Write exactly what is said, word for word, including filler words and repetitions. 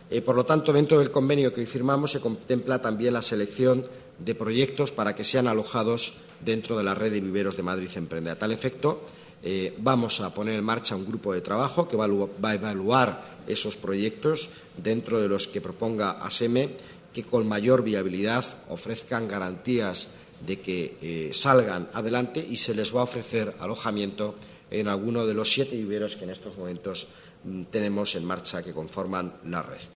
Eh, por lo tanto, dentro del convenio que hoy firmamos se contempla también la selección de proyectos para que sean alojados dentro de la red de viveros de Madrid Emprende. A tal efecto, eh, vamos a poner en marcha un grupo de trabajo que va a evaluar esos proyectos dentro de los que proponga ASEME, que con mayor viabilidad ofrezcan garantías de que eh, salgan adelante, y se les va a ofrecer alojamiento en alguno de los siete viveros que en estos momentos mm, tenemos en marcha que conforman la red.